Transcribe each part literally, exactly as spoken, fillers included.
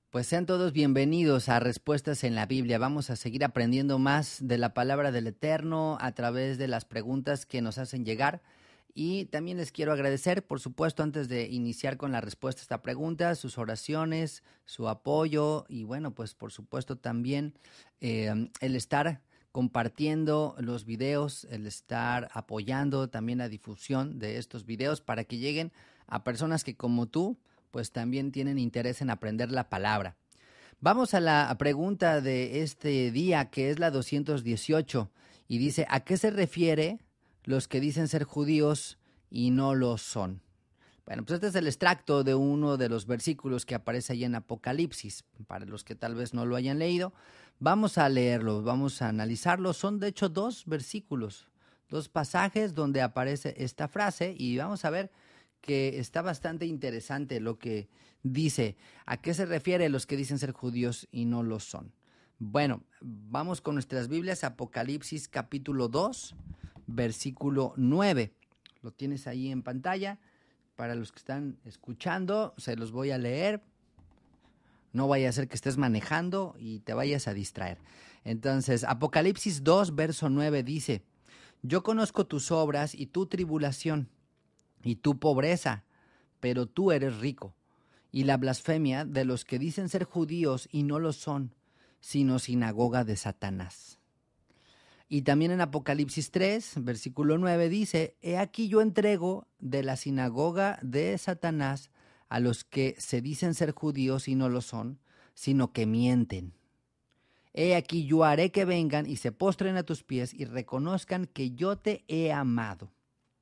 Pues sean todos bienvenidos a Respuestas en la Biblia. Vamos a seguir aprendiendo más de la palabra del Eterno a través de las preguntas que nos hacen llegar. Y también les quiero agradecer, por supuesto, antes de iniciar con la respuesta a esta pregunta, sus oraciones, su apoyo y bueno, pues por supuesto también eh, el estar compartiendo los videos, el estar apoyando también la difusión de estos videos para que lleguen a personas que como tú, pues también tienen interés en aprender la palabra. Vamos a la pregunta de este día, que es la doscientos dieciocho, y dice, ¿a qué se refiere los que dicen ser judíos y no lo son? Bueno, pues este es el extracto de uno de los versículos que aparece ahí en Apocalipsis. Para los que tal vez no lo hayan leído, vamos a leerlo, vamos a analizarlo. Son de hecho dos versículos, dos pasajes donde aparece esta frase y vamos a ver que está bastante interesante lo que dice. ¿A qué se refiere los que dicen ser judíos y no lo son? Bueno, vamos con nuestras Biblias, Apocalipsis capítulo dos, versículo nueve. Lo tienes ahí en pantalla. Para los que están escuchando, se los voy a leer. No vaya a ser que estés manejando y te vayas a distraer. Entonces, Apocalipsis dos, verso nueve dice, yo conozco tus obras y tu tribulación y tu pobreza, pero tú eres rico, y la blasfemia de los que dicen ser judíos y no lo son, sino sinagoga de Satanás. Y también en Apocalipsis tres, versículo nueve dice, he aquí yo entrego de la sinagoga de Satanás a los que se dicen ser judíos y no lo son, sino que mienten. He aquí yo haré que vengan y se postren a tus pies y reconozcan que yo te he amado.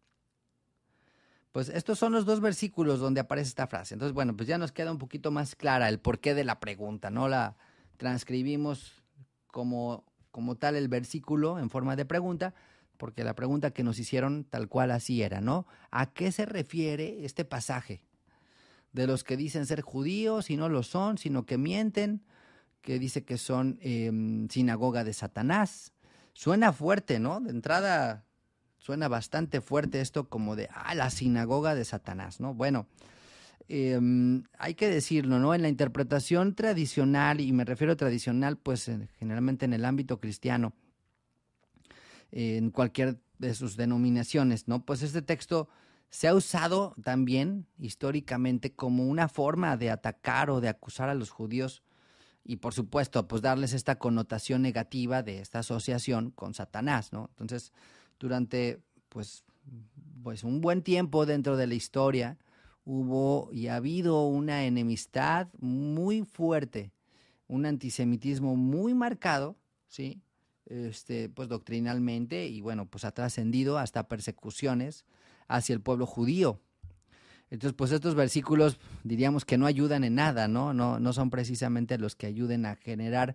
Pues estos son los dos versículos donde aparece esta frase. Entonces, bueno, pues ya nos queda un poquito más clara el porqué de la pregunta, ¿no? La transcribimos como, como tal el versículo en forma de pregunta, porque la pregunta que nos hicieron tal cual así era, ¿no? ¿A qué se refiere este pasaje? De los que dicen ser judíos y no lo son, sino que mienten, que dice que son eh, sinagoga de Satanás. Suena fuerte, ¿no? De entrada suena bastante fuerte esto como de, ah, la sinagoga de Satanás, ¿no? Bueno, eh, hay que decirlo, ¿no? En la interpretación tradicional, y me refiero a tradicional, pues en, generalmente en el ámbito cristiano, eh, en cualquier de sus denominaciones, ¿no? Pues este texto se ha usado también históricamente como una forma de atacar o de acusar a los judíos y por supuesto, pues darles esta connotación negativa de esta asociación con Satanás, ¿no? Entonces, durante pues, pues un buen tiempo dentro de la historia hubo y ha habido una enemistad muy fuerte, un antisemitismo muy marcado, ¿sí? Este, pues doctrinalmente y bueno, pues ha trascendido hasta persecuciones hacia el pueblo judío. Entonces, pues estos versículos diríamos que no ayudan en nada, ¿no? No, no son precisamente los que ayuden a generar,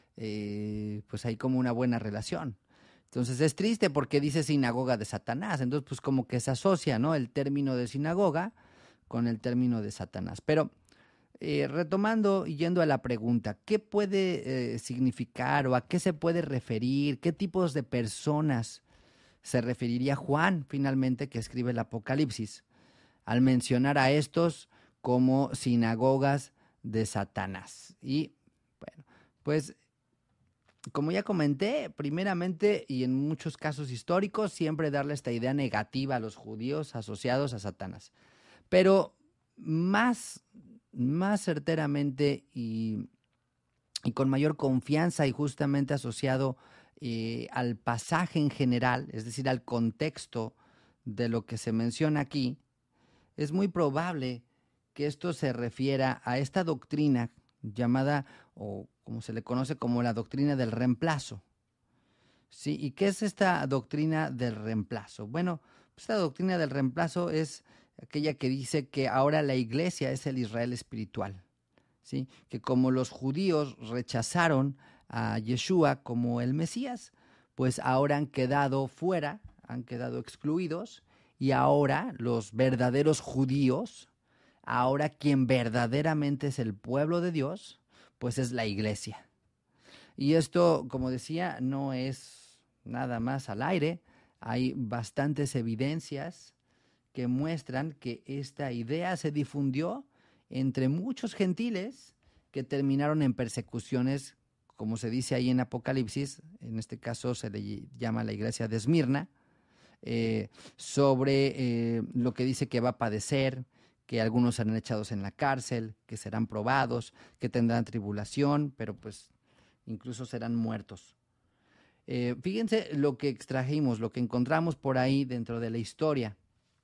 eh, pues ahí como una buena relación. Entonces es triste porque dice sinagoga de Satanás, entonces pues como que se asocia, ¿no? El término de sinagoga con el término de Satanás. Pero eh, retomando y yendo a la pregunta, ¿qué puede eh, significar o a qué se puede referir? ¿Qué tipos de personas se referiría Juan finalmente que escribe el Apocalipsis al mencionar a estos como sinagogas de Satanás? Y bueno, pues como ya comenté, primeramente y en muchos casos históricos, siempre darle esta idea negativa a los judíos asociados a Satanás. Pero más, más certeramente y, y con mayor confianza y justamente asociado eh, al pasaje en general, es decir, al contexto de lo que se menciona aquí, es muy probable que esto se refiera a esta doctrina llamada, o como se le conoce como la doctrina del reemplazo. ¿Sí? ¿Y qué es esta doctrina del reemplazo? Bueno, esta doctrina del reemplazo es aquella que dice que ahora la iglesia es el Israel espiritual, ¿sí? Que como los judíos rechazaron a Yeshua como el Mesías, pues ahora han quedado fuera, han quedado excluidos, y ahora los verdaderos judíos, ahora quien verdaderamente es el pueblo de Dios, pues es la iglesia. Y esto, como decía, no es nada más al aire. Hay bastantes evidencias que muestran que esta idea se difundió entre muchos gentiles que terminaron en persecuciones, como se dice ahí en Apocalipsis, en este caso se le llama la iglesia de Esmirna, eh, sobre eh, lo que dice que va a padecer, que algunos serán echados en la cárcel, que serán probados, que tendrán tribulación, pero pues incluso serán muertos. Eh, fíjense lo que extrajimos, lo que encontramos por ahí dentro de la historia.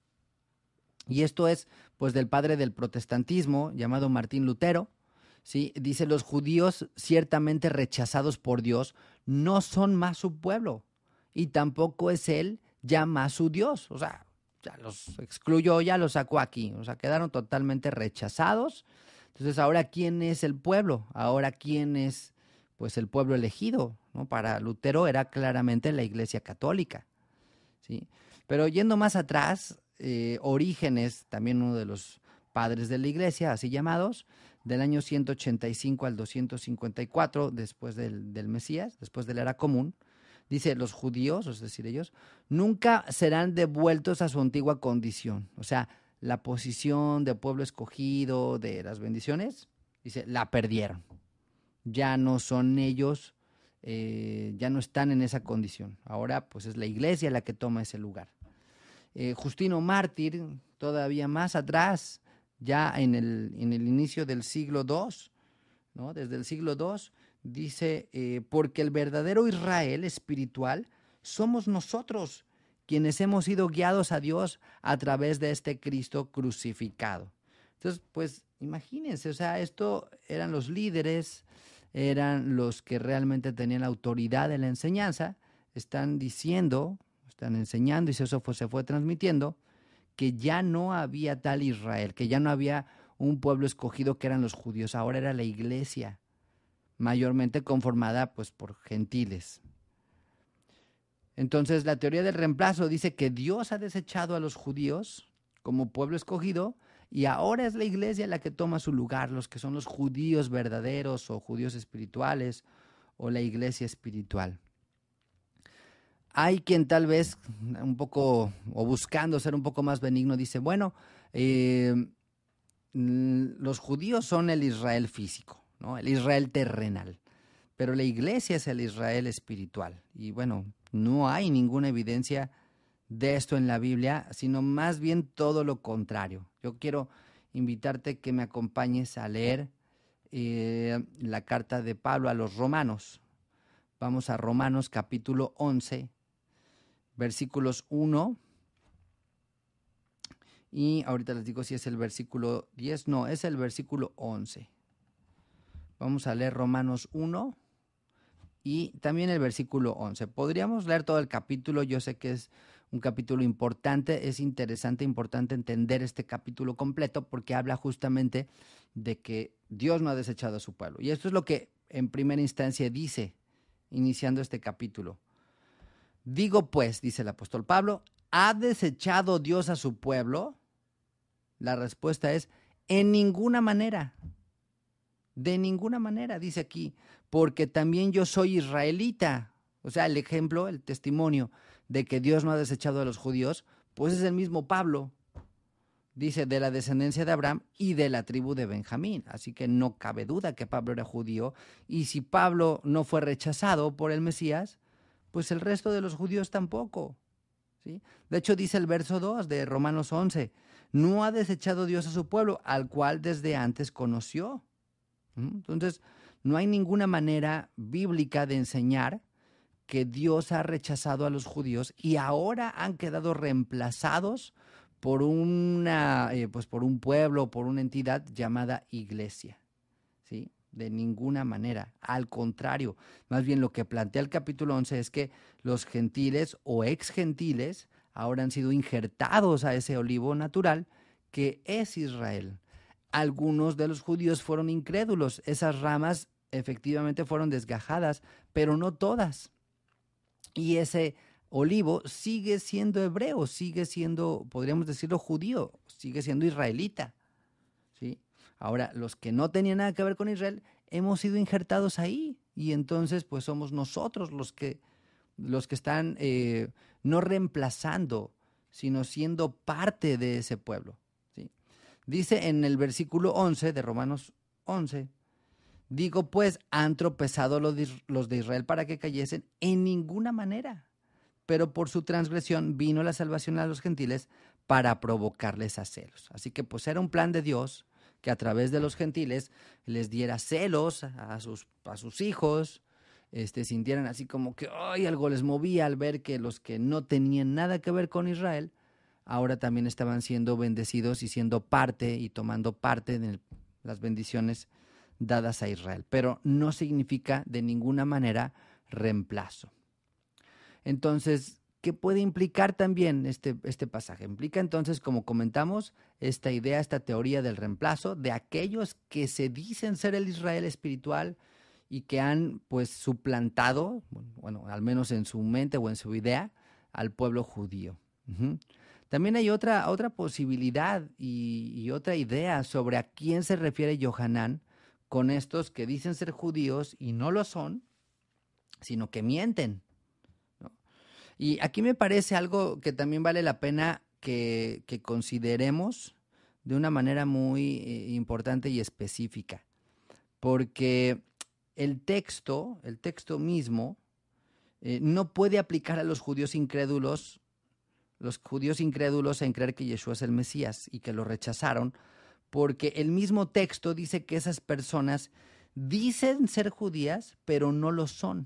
Y esto es pues del padre del protestantismo, llamado Martín Lutero. ¿Sí? Dice, los judíos ciertamente rechazados por Dios no son más su pueblo y tampoco es él ya más su Dios. O sea, ya los excluyó, ya los sacó aquí. O sea, quedaron totalmente rechazados. Entonces, ¿ahora quién es el pueblo? ¿Ahora quién es pues el pueblo elegido? ¿No? Para Lutero era claramente la Iglesia Católica. ¿Sí? Pero yendo más atrás, eh, Orígenes, también uno de los padres de la Iglesia, así llamados, del año ciento ochenta y cinco al doscientos cincuenta y cuatro, después del, del Mesías, después de la era común, dice, los judíos, es decir, ellos, nunca serán devueltos a su antigua condición. O sea, la posición de pueblo escogido, de las bendiciones, dice, la perdieron. Ya no son ellos, eh, ya no están en esa condición. Ahora, pues es la iglesia la que toma ese lugar. Eh, Justino Mártir, todavía más atrás, ya en el, en el inicio del siglo segundo, ¿no? Desde el siglo segundo, dice, eh, porque el verdadero Israel espiritual somos nosotros, quienes hemos sido guiados a Dios a través de este Cristo crucificado. Entonces, pues imagínense, o sea, esto eran los líderes, eran los que realmente tenían la autoridad de la enseñanza, están diciendo, están enseñando, y eso fue, se fue transmitiendo, que ya no había tal Israel, que ya no había un pueblo escogido que eran los judíos, ahora era la iglesia, mayormente conformada pues por gentiles. Entonces la teoría del reemplazo dice que Dios ha desechado a los judíos como pueblo escogido y ahora es la iglesia la que toma su lugar, los que son los judíos verdaderos o judíos espirituales o la iglesia espiritual. Hay quien tal vez un poco, o buscando ser un poco más benigno, dice, bueno, eh, los judíos son el Israel físico, ¿no? El Israel terrenal, pero la iglesia es el Israel espiritual. Y bueno, no hay ninguna evidencia de esto en la Biblia, sino más bien todo lo contrario. Yo quiero invitarte que me acompañes a leer eh, la carta de Pablo a los Romanos. Vamos a Romanos capítulo once, versículos uno, y ahorita les digo si es el versículo diez, no, es el versículo once. Vamos a leer Romanos uno y también el versículo once. Podríamos leer todo el capítulo, yo sé que es un capítulo importante, es interesante, importante entender este capítulo completo porque habla justamente de que Dios no ha desechado a su pueblo. Y esto es lo que en primera instancia dice, iniciando este capítulo. Digo pues, dice el apóstol Pablo, ¿ha desechado Dios a su pueblo? La respuesta es, en ninguna manera. De ninguna manera, dice aquí, porque también yo soy israelita. O sea, el ejemplo, el testimonio de que Dios no ha desechado a los judíos, pues es el mismo Pablo. Dice, de la descendencia de Abraham y de la tribu de Benjamín. Así que no cabe duda que Pablo era judío. Y si Pablo no fue rechazado por el Mesías, pues el resto de los judíos tampoco. ¿Sí? De hecho, dice el verso dos de Romanos once, no ha desechado Dios a su pueblo, al cual desde antes conoció. Entonces, no hay ninguna manera bíblica de enseñar que Dios ha rechazado a los judíos y ahora han quedado reemplazados por una, eh, pues por un pueblo, por una entidad llamada iglesia. ¿Sí? De ninguna manera. Al contrario, más bien lo que plantea el capítulo once es que los gentiles o ex gentiles ahora han sido injertados a ese olivo natural que es Israel. Algunos de los judíos fueron incrédulos, esas ramas efectivamente fueron desgajadas, pero no todas. Y ese olivo sigue siendo hebreo, sigue siendo, podríamos decirlo, judío, sigue siendo israelita. ¿Sí? Ahora, los que no tenían nada que ver con Israel, hemos sido injertados ahí. Y entonces, pues somos nosotros los que, los que están eh, no reemplazando, sino siendo parte de ese pueblo. ¿Sí? Dice en el versículo once de Romanos once, Digo, pues, ¿han tropezado los de, los de Israel para que cayesen? En ninguna manera. Pero por su transgresión vino la salvación a los gentiles para provocarles a celos. Así que pues era un plan de Dios que a través de los gentiles les diera celos a sus, a sus hijos, este, sintieran así como que ¡ay! Algo les movía al ver que los que no tenían nada que ver con Israel, ahora también estaban siendo bendecidos y siendo parte y tomando parte de las bendiciones dadas a Israel. Pero no significa de ninguna manera reemplazo. Entonces, ¿qué puede implicar también este, este pasaje? Implica entonces, como comentamos, esta idea, esta teoría del reemplazo de aquellos que se dicen ser el Israel espiritual y que han pues suplantado, bueno, al menos en su mente o en su idea, al pueblo judío. Uh-huh. También hay otra, otra posibilidad y, y otra idea sobre a quién se refiere Yohanan con estos que dicen ser judíos y no lo son, sino que mienten. Y aquí me parece algo que también vale la pena que, que consideremos de una manera muy eh, importante y específica, porque el texto, el texto mismo, eh, no puede aplicar a los judíos incrédulos, los judíos incrédulos en creer que Yeshua es el Mesías y que lo rechazaron, porque el mismo texto dice que esas personas dicen ser judías, pero no lo son.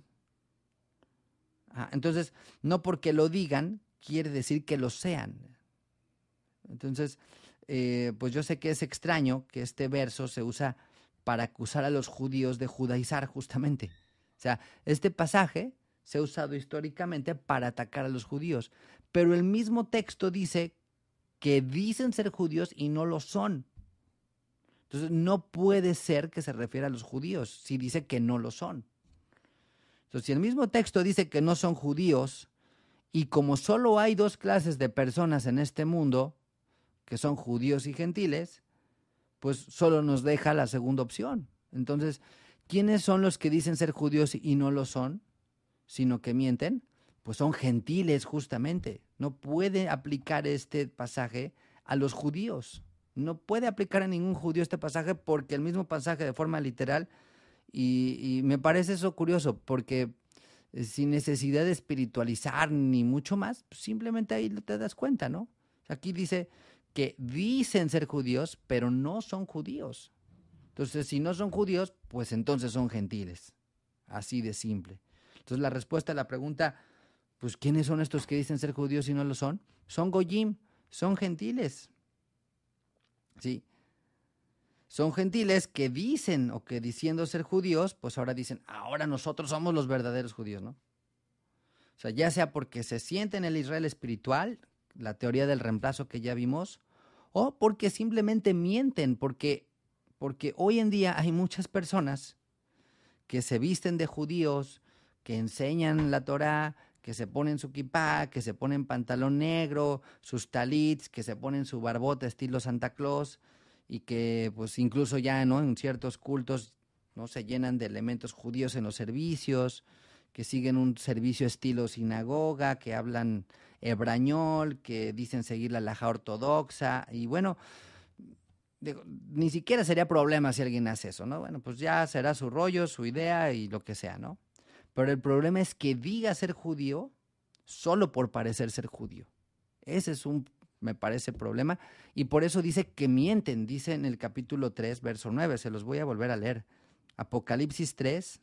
Entonces, no porque lo digan, quiere decir que lo sean. Entonces, eh, pues yo sé que es extraño que este verso se usa para acusar a los judíos de judaizar justamente. O sea, este pasaje se ha usado históricamente para atacar a los judíos, pero el mismo texto dice que dicen ser judíos y no lo son. Entonces, no puede ser que se refiera a los judíos si dice que no lo son. Entonces, si el mismo texto dice que no son judíos, y como solo hay dos clases de personas en este mundo, que son judíos y gentiles, pues solo nos deja la segunda opción. Entonces, ¿quiénes son los que dicen ser judíos y no lo son, sino que mienten? Pues son gentiles justamente. No puede aplicar este pasaje a los judíos. No puede aplicar a ningún judío este pasaje porque el mismo pasaje de forma literal. Y, y me parece eso curioso, porque sin necesidad de espiritualizar ni mucho más, pues simplemente ahí te das cuenta, ¿no? Aquí dice que dicen ser judíos, pero no son judíos. Entonces, si no son judíos, pues entonces son gentiles. Así de simple. Entonces, la respuesta a la pregunta, pues, ¿quiénes son estos que dicen ser judíos y no lo son? Son goyim, son gentiles. Sí. Son gentiles que dicen o que diciendo ser judíos, pues ahora dicen, ahora nosotros somos los verdaderos judíos, ¿no? O sea, ya sea porque se sienten el Israel espiritual, la teoría del reemplazo que ya vimos, o porque simplemente mienten, porque, porque hoy en día hay muchas personas que se visten de judíos, que enseñan la Torá, que se ponen su kipá, que se ponen pantalón negro, sus talits, que se ponen su barbota estilo Santa Claus, y que pues incluso ya, ¿no?, en ciertos cultos, ¿no?, se llenan de elementos judíos en los servicios, que siguen un servicio estilo sinagoga, que hablan hebrañol, que dicen seguir la halajá ortodoxa, y bueno, digo, ni siquiera sería problema si alguien hace eso, ¿no? Bueno, pues ya será su rollo, su idea y lo que sea, ¿no? Pero el problema es que diga ser judío solo por parecer ser judío. Ese es un, me parece, problema. Y por eso dice que mienten, dice en el capítulo tres, verso nueve. Se los voy a volver a leer. Apocalipsis tres,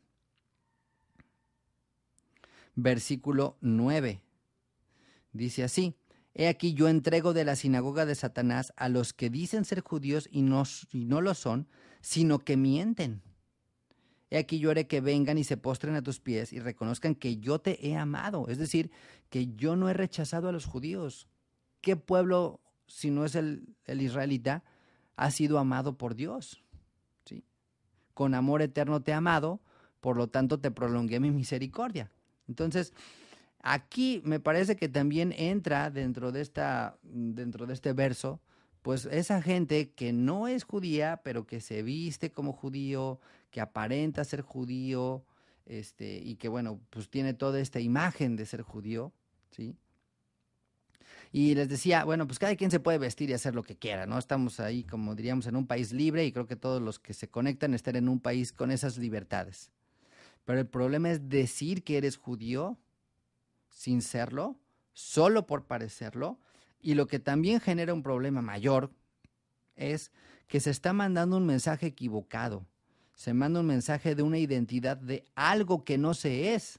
versículo nueve. Dice así: He aquí yo entrego de la sinagoga de Satanás a los que dicen ser judíos y no, y no lo son, sino que mienten. He aquí yo haré que vengan y se postren a tus pies y reconozcan que yo te he amado. Es decir, que yo no he rechazado a los judíos. ¿Qué pueblo, si no es el, el israelita, ha sido amado por Dios? ¿Sí? Con amor eterno te he amado, por lo tanto te prolongué mi misericordia. Entonces, aquí me parece que también entra dentro de, esta, dentro de este verso, pues esa gente que no es judía, pero que se viste como judío, que aparenta ser judío, este, y que bueno, pues tiene toda esta imagen de ser judío, ¿sí? Y les decía, bueno, pues cada quien se puede vestir y hacer lo que quiera, ¿no? Estamos ahí, como diríamos, en un país libre y creo que todos los que se conectan están en un país con esas libertades. Pero el problema es decir que eres judío sin serlo, solo por parecerlo. Y lo que también genera un problema mayor es que se está mandando un mensaje equivocado. Se manda un mensaje de una identidad de algo que no se es.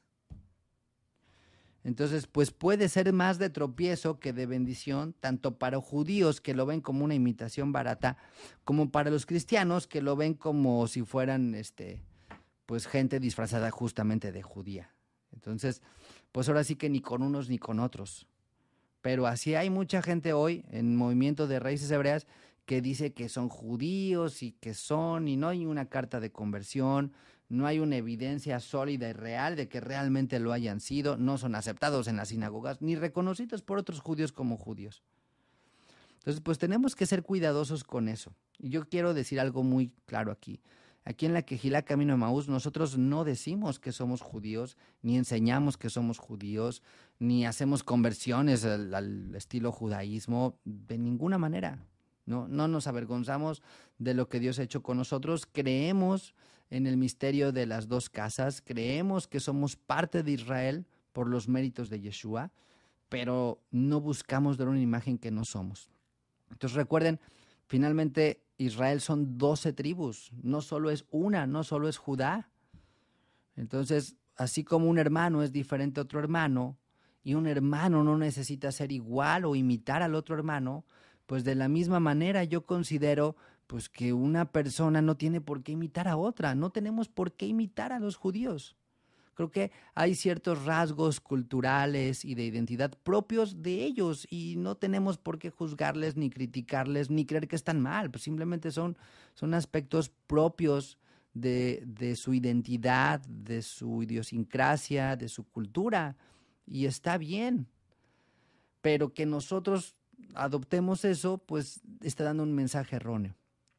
Entonces, pues puede ser más de tropiezo que de bendición, tanto para judíos que lo ven como una imitación barata, como para los cristianos que lo ven como si fueran, este, pues gente disfrazada justamente de judía. Entonces, pues ahora sí que ni con unos ni con otros. Pero así hay mucha gente hoy en movimiento de raíces hebreas que dice que son judíos y que son, y no hay una carta de conversión, no hay una evidencia sólida y real de que realmente lo hayan sido, no son aceptados en las sinagogas, ni reconocidos por otros judíos como judíos. Entonces, pues tenemos que ser cuidadosos con eso. Y yo quiero decir algo muy claro aquí. Aquí en la Quejilá Camino de Maús, nosotros no decimos que somos judíos, ni enseñamos que somos judíos, ni hacemos conversiones al, al estilo judaísmo, de ninguna manera. No, no nos avergonzamos de lo que Dios ha hecho con nosotros. Creemos en el misterio de las dos casas, creemos que somos parte de Israel por los méritos de Yeshua, pero no buscamos dar una imagen que no somos. Entonces recuerden, finalmente Israel son doce tribus, no solo es una, no solo es Judá. Entonces, así como un hermano es diferente a otro hermano, y un hermano no necesita ser igual o imitar al otro hermano, pues de la misma manera yo considero pues que una persona no tiene por qué imitar a otra, no tenemos por qué imitar a los judíos. Creo que hay ciertos rasgos culturales y de identidad propios de ellos y no tenemos por qué juzgarles, ni criticarles, ni creer que están mal, pues simplemente son, son aspectos propios de, de su identidad, de su idiosincrasia, de su cultura, y está bien. Pero que nosotros adoptemos eso, pues está dando un mensaje erróneo.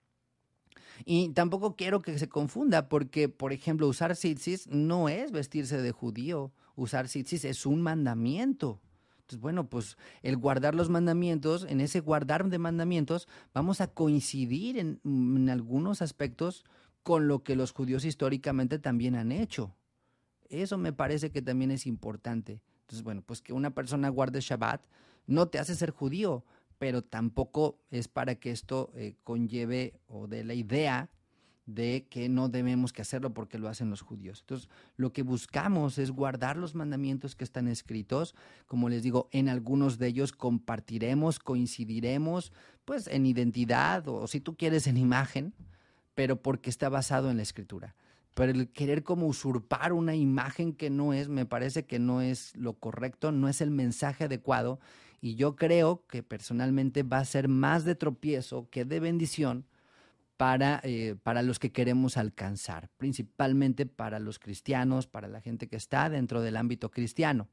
Y tampoco quiero que se confunda porque, por ejemplo, usar tzitzis no es vestirse de judío. Usar tzitzis es un mandamiento. Entonces, bueno, pues el guardar los mandamientos, en ese guardar de mandamientos, vamos a coincidir en, en algunos aspectos con lo que los judíos históricamente también han hecho. Eso me parece que también es importante. Entonces, bueno, pues que una persona guarde Shabbat no te hace ser judío, pero tampoco es para que esto eh, conlleve o dé la idea de que no debemos que hacerlo porque lo hacen los judíos. Entonces, lo que buscamos es guardar los mandamientos que están escritos. Como les digo, en algunos de ellos compartiremos, coincidiremos, pues en identidad o, o si tú quieres en imagen, pero porque está basado en la escritura. Pero el querer como usurpar una imagen que no es, me parece que no es lo correcto, no es el mensaje adecuado. Y yo creo que personalmente va a ser más de tropiezo que de bendición para, eh, para los que queremos alcanzar, principalmente para los cristianos, para la gente que está dentro del ámbito cristiano.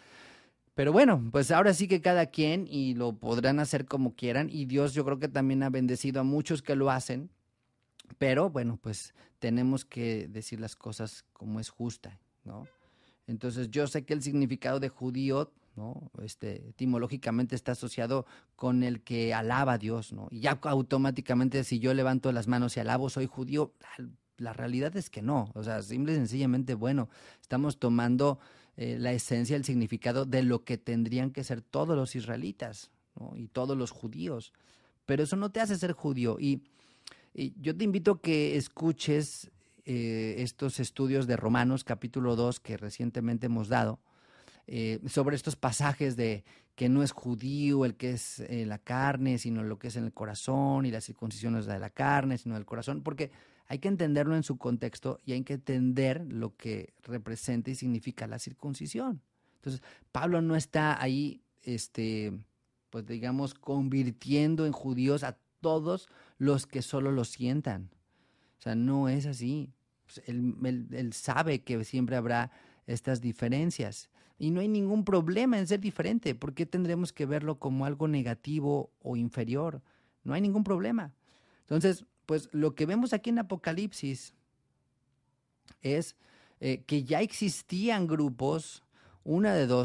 Pero bueno, pues ahora sí que cada quien y lo podrán hacer como quieran y Dios yo creo que también ha bendecido a muchos que lo hacen, pero bueno, pues tenemos que decir las cosas como es justa, ¿no? Entonces yo sé que el significado de judío, ¿no? Este, etimológicamente está asociado con el que alaba a Dios, ¿no? Y ya automáticamente si yo levanto las manos y alabo, soy judío. La, la realidad es que no, o sea, simple y sencillamente, bueno, estamos tomando eh, la esencia, el significado de lo que tendrían que ser todos los israelitas, ¿no? Y todos los judíos. Pero eso no te hace ser judío. Y, y yo te invito a que escuches eh, estos estudios de Romanos capítulo dos que recientemente hemos dado, eh, sobre estos pasajes de que no es judío el que es eh, la carne, sino lo que es en el corazón, y la circuncisión no es la de la carne, sino del corazón, porque hay que entenderlo en su contexto y hay que entender lo que representa y significa la circuncisión. Entonces, Pablo no está ahí, este, pues digamos, convirtiendo en judíos a todos los que solo lo sientan. O sea, no es así. Pues él, él, él sabe que siempre habrá estas diferencias. Y no hay ningún problema en ser diferente. ¿Por qué tendremos que verlo como algo negativo o inferior? No hay ningún problema. Entonces, pues lo que vemos aquí en Apocalipsis es eh, que ya existían grupos, una de dos,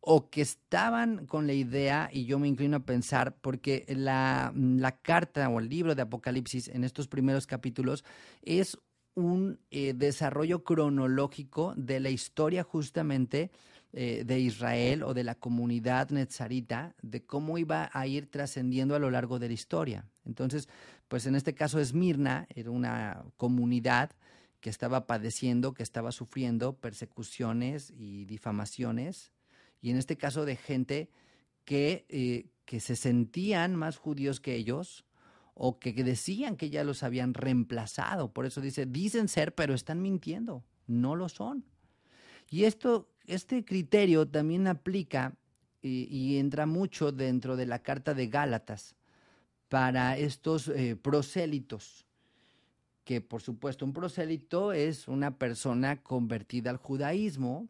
o que estaban con la idea, y yo me inclino a pensar, porque la, la carta o el libro de Apocalipsis en estos primeros capítulos es un eh, desarrollo cronológico de la historia justamente eh, de Israel o de la comunidad netzarita, de cómo iba a ir trascendiendo a lo largo de la historia. Entonces, pues en este caso Esmirna era una comunidad que estaba padeciendo, que estaba sufriendo persecuciones y difamaciones, y en este caso de gente que, eh, que se sentían más judíos que ellos, o que decían que ya los habían reemplazado. Por eso dice, dicen ser, pero están mintiendo, no lo son. Y esto, este criterio también aplica y, y entra mucho dentro de la carta de Gálatas para estos eh, prosélitos, que por supuesto un prosélito es una persona convertida al judaísmo,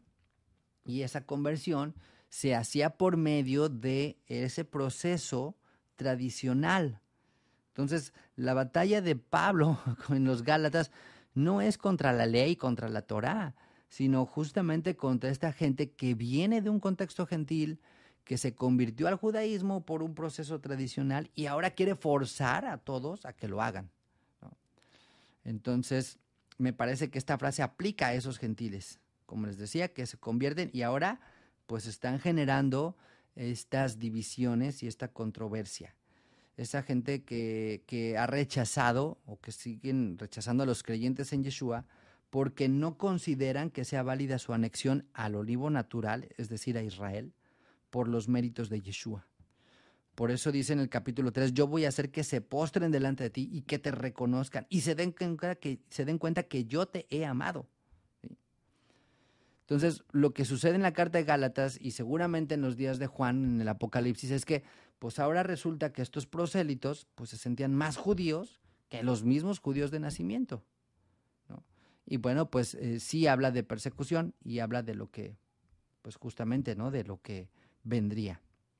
y esa conversión se hacía por medio de ese proceso tradicional. Entonces, la batalla de Pablo con los Gálatas no es contra la ley, contra la Torá, sino justamente contra esta gente que viene de un contexto gentil, que se convirtió al judaísmo por un proceso tradicional y ahora quiere forzar a todos a que lo hagan, ¿no? Entonces, me parece que esta frase aplica a esos gentiles, como les decía, que se convierten y ahora pues están generando estas divisiones y esta controversia. Esa gente que, que ha rechazado o que siguen rechazando a los creyentes en Yeshua porque no consideran que sea válida su anexión al olivo natural, es decir, a Israel, por los méritos de Yeshua. Por eso dice en el capítulo tres, yo voy a hacer que se postren delante de ti y que te reconozcan y se den cuenta que, se den cuenta que yo te he amado. ¿Sí? Entonces, lo que sucede en la carta de Gálatas y seguramente en los días de Juan, en el Apocalipsis, es que pues ahora resulta que estos prosélitos pues se sentían más judíos que los mismos judíos de nacimiento, ¿no? Y bueno, pues eh, sí habla de persecución y habla de lo que, pues justamente, ¿no? De lo que vendría.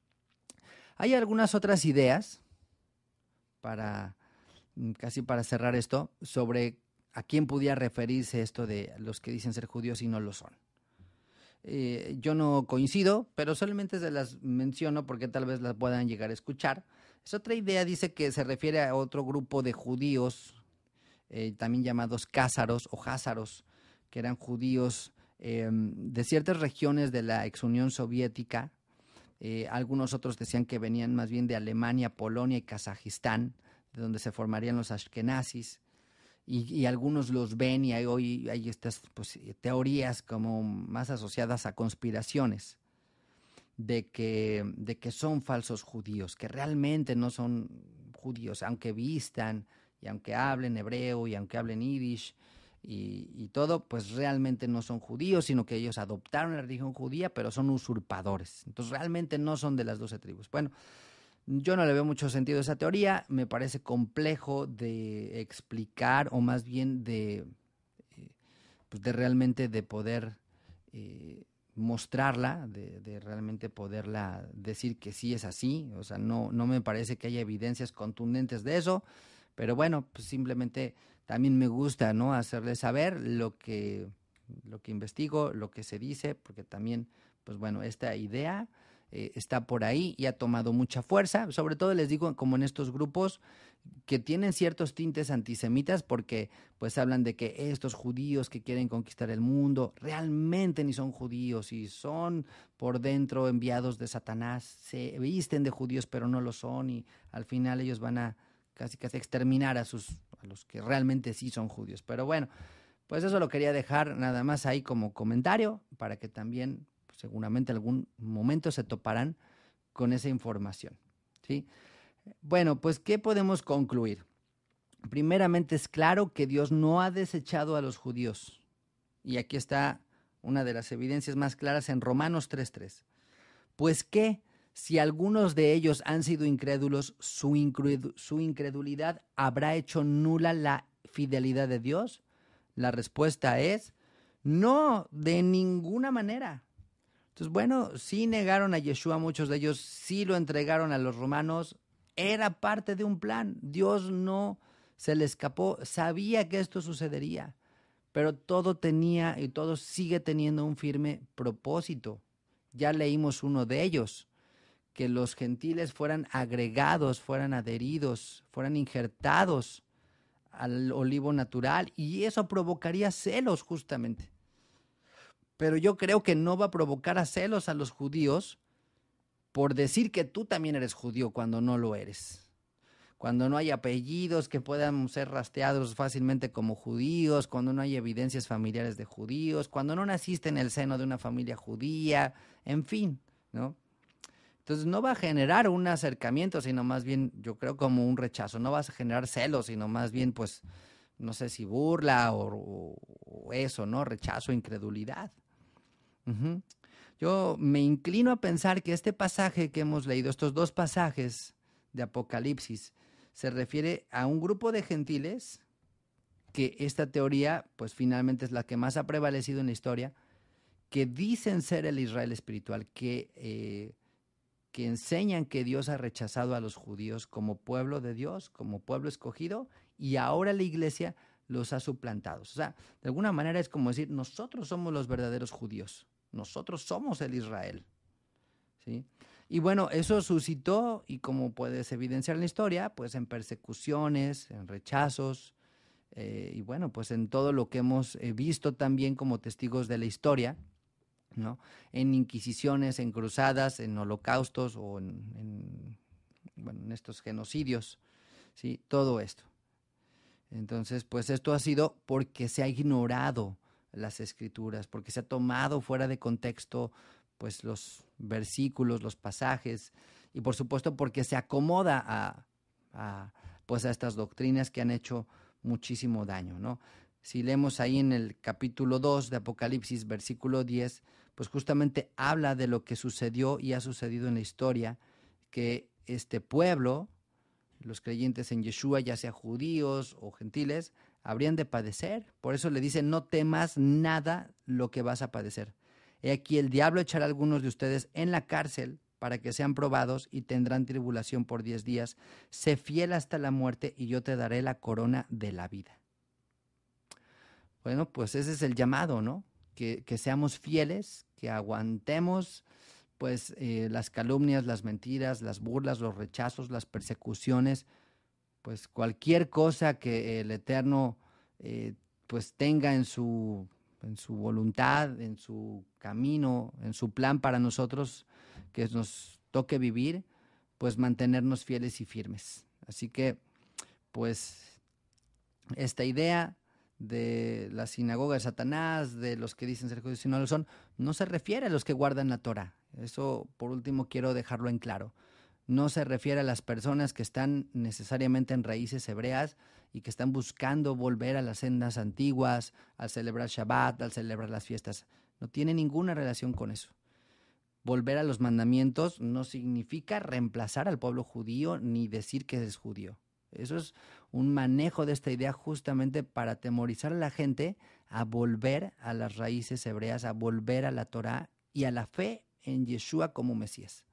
Hay algunas otras ideas para, casi para cerrar esto, sobre a quién pudiera referirse esto de los que dicen ser judíos y no lo son. Eh, yo no coincido, pero solamente se las menciono porque tal vez las puedan llegar a escuchar. Es otra idea, dice que se refiere a otro grupo de judíos, eh, también llamados cázaros o házaros, que eran judíos eh, de ciertas regiones de la ex Unión Soviética. Eh, algunos otros decían que venían más bien de Alemania, Polonia y Kazajistán, de donde se formarían los ashkenazis. Y, y algunos los ven y hay, hoy hay estas pues, teorías como más asociadas a conspiraciones de que, de que son falsos judíos, que realmente no son judíos, aunque vistan y aunque hablen hebreo y aunque hablen yiddish y, y todo, pues realmente no son judíos, sino que ellos adoptaron la religión judía, pero son usurpadores. Entonces realmente no son de las doce tribus. Bueno, yo no le veo mucho sentido a esa teoría, me parece complejo de explicar o más bien de, eh, pues de realmente de poder eh, mostrarla, de, de realmente poderla decir que sí es así. O sea, no, no me parece que haya evidencias contundentes de eso, pero bueno, pues simplemente también me gusta, ¿no? Hacerles saber lo que, lo que investigo, lo que se dice, porque también, pues bueno, esta idea Eh, está por ahí y ha tomado mucha fuerza, sobre todo les digo como en estos grupos que tienen ciertos tintes antisemitas porque pues hablan de que estos judíos que quieren conquistar el mundo realmente ni son judíos y son por dentro enviados de Satanás, se visten de judíos pero no lo son y al final ellos van a casi casi exterminar a, sus, a los que realmente sí son judíos. Pero bueno, pues eso lo quería dejar nada más ahí como comentario para que también seguramente algún momento se toparán con esa información, ¿sí? Bueno, pues ¿qué podemos concluir? Primeramente es claro que Dios no ha desechado a los judíos. Y aquí está una de las evidencias más claras en Romanos tres tres. Pues que si algunos de ellos han sido incrédulos, su, incredu- su incredulidad habrá hecho nula la fidelidad de Dios. La respuesta es no, de ninguna manera. Entonces, bueno, sí negaron a Yeshua, muchos de ellos sí lo entregaron a los romanos, era parte de un plan, Dios no se le escapó, sabía que esto sucedería, pero todo tenía y todo sigue teniendo un firme propósito, Ya leímos uno de ellos, que los gentiles fueran agregados, fueran adheridos, fueran injertados al olivo natural, y eso provocaría celos justamente. Pero yo creo que no va a provocar a celos a los judíos por decir que tú también eres judío cuando no lo eres. Cuando no hay apellidos que puedan ser rastreados fácilmente como judíos, cuando no hay evidencias familiares de judíos, cuando no naciste en el seno de una familia judía, en fin, ¿no? Entonces no va a generar un acercamiento, sino más bien, yo creo, como un rechazo. No vas a generar celos, sino más bien, pues, no sé si burla o, o, o eso, ¿no? Rechazo, incredulidad. Uh-huh. Yo me inclino a pensar que este pasaje que hemos leído, estos dos pasajes de Apocalipsis, se refiere a un grupo de gentiles, que esta teoría, pues finalmente es la que más ha prevalecido en la historia, que dicen ser el Israel espiritual, que, eh, que enseñan que Dios ha rechazado a los judíos como pueblo de Dios, como pueblo escogido, y ahora la iglesia los ha suplantado. O sea, de alguna manera es como decir, nosotros somos los verdaderos judíos, nosotros somos el Israel, ¿sí? Y bueno, eso suscitó, y como puedes evidenciar en la historia, pues en persecuciones, en rechazos, eh, y bueno, pues en todo lo que hemos eh, visto también como testigos de la historia, ¿no? En inquisiciones, en cruzadas, en holocaustos o en, en, bueno, en estos genocidios, ¿sí? Todo esto. Entonces, pues esto ha sido porque se ha ignorado las escrituras, porque se ha tomado fuera de contexto pues los versículos, los pasajes, y por supuesto porque se acomoda a, a, pues a estas doctrinas que han hecho muchísimo daño, ¿no? Si leemos ahí en el capítulo dos de Apocalipsis, versículo diez, pues justamente habla de lo que sucedió y ha sucedido en la historia, que este pueblo, los creyentes en Yeshua, ya sea judíos o gentiles, habrían de padecer. Por eso le dice, no temas nada lo que vas a padecer. He aquí el diablo echará a algunos de ustedes en la cárcel para que sean probados y tendrán tribulación por diez días. Sé fiel hasta la muerte y yo te daré la corona de la vida. Bueno, pues ese es el llamado, ¿no? Que, que seamos fieles, que aguantemos pues eh, las calumnias, las mentiras, las burlas, los rechazos, las persecuciones, pues cualquier cosa que el Eterno eh, pues tenga en su, en su voluntad, en su camino, en su plan para nosotros, que nos toque vivir, pues mantenernos fieles y firmes. Así que, pues, esta idea de la sinagoga de Satanás, de los que dicen ser judíos y no lo son, no se refiere a los que guardan la Torah. Eso, por último, quiero dejarlo en claro. No se refiere a las personas que están necesariamente en raíces hebreas y que están buscando volver a las sendas antiguas, al celebrar Shabbat, al celebrar las fiestas. No tiene ninguna relación con eso. Volver a los mandamientos no significa reemplazar al pueblo judío ni decir que es judío. Eso es un manejo de esta idea justamente para atemorizar a la gente a volver a las raíces hebreas, a volver a la Torah y a la fe en Yeshua como Mesías.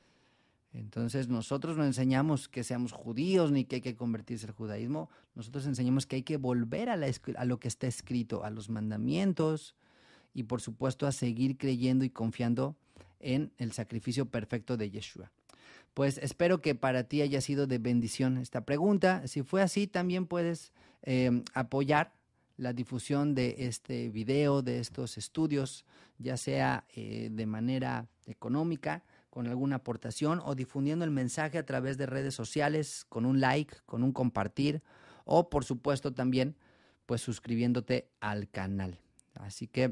Entonces nosotros no enseñamos que seamos judíos ni que hay que convertirse al judaísmo. Nosotros enseñamos que hay que volver a, la, a lo que está escrito, a los mandamientos y por supuesto a seguir creyendo y confiando en el sacrificio perfecto de Yeshua. Pues espero que para ti haya sido de bendición esta pregunta. Si fue así, también puedes eh, apoyar la difusión de este video, de estos estudios, ya sea eh, de manera económica, con alguna aportación, o difundiendo el mensaje a través de redes sociales, con un like, con un compartir, o por supuesto también pues suscribiéndote al canal. Así que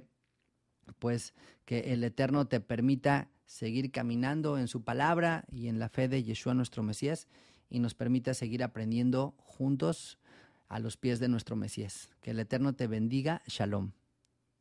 pues que el Eterno te permita seguir caminando en su palabra y en la fe de Yeshua nuestro Mesías, y nos permita seguir aprendiendo juntos a los pies de nuestro Mesías. Que el Eterno te bendiga. Shalom.